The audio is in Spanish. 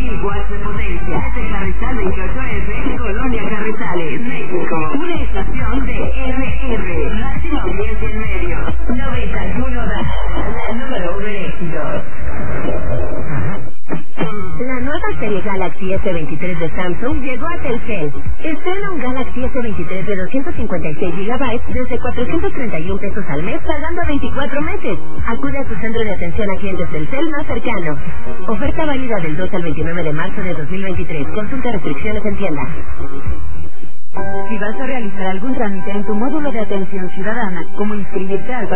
1000 watts de potencia. Desde Carrizal 28F, Colonia Carrizales, México. Una estación de RR. Máxima audiencia en medios. 91 el número uno en éxitos. La nueva serie Galaxy S23 de Samsung llegó a Telcel. Estrena un Galaxy S23 de 256 GB desde 431 pesos al mes pagando 24 meses. Acude a tu centro de atención a clientes Telcel más cercano. Oferta válida del 2 al 29 de marzo de 2023. Consulta restricciones en tienda. Si vas a realizar algún trámite en tu módulo de atención ciudadana, como inscribirte al